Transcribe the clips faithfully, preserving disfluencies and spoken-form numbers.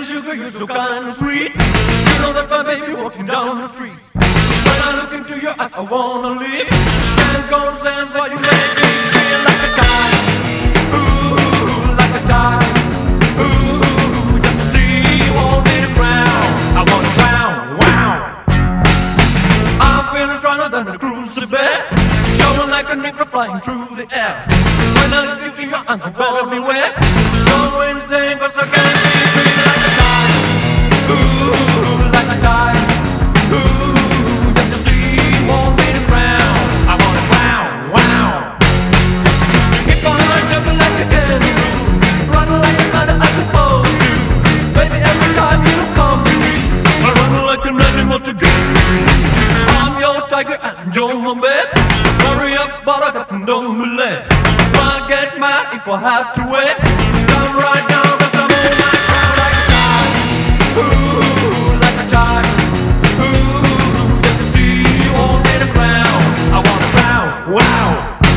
sugar, you're so kind and sweet. You know that my baby walking down the street. When I look into your eyes, I wanna leave. Can't go sense what you make me feel like a child. Ooh, like a child. Ooh, just to see you won't be the ground. I wanna drown, wow. I'm feeling stronger than a crucifix, showing like a nigga flying through the air. When I look into your eyes, you hold me wet. Go insane, 'cause I can't be treated like a child. Ooh, like a child. Ooh, just to see you won't be the ground. I wanna drown, wow. Keep on jumping like a kangaroo, running like a mother I'm supposed to. Baby, every time you come to me, I run like an animal to get free. I'm your tiger and you're my babe. Hurry up, but I got no delay. Why get mad if I have to wait? Come right now, 'cause I'm on my crown like a child. Ooh, like a child. Ooh, just to see you won't be the ground. I wanna drown, wow.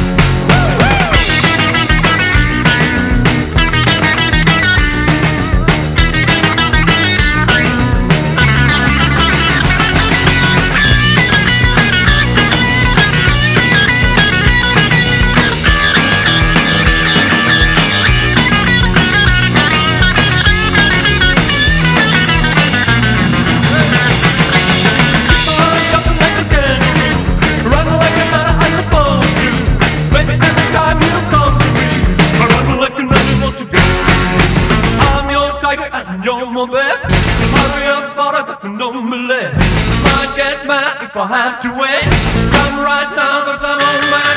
You're my babe. Hurry up, but I got no delay. Might get mad if I have to wait. Come right now, 'cause I'm on my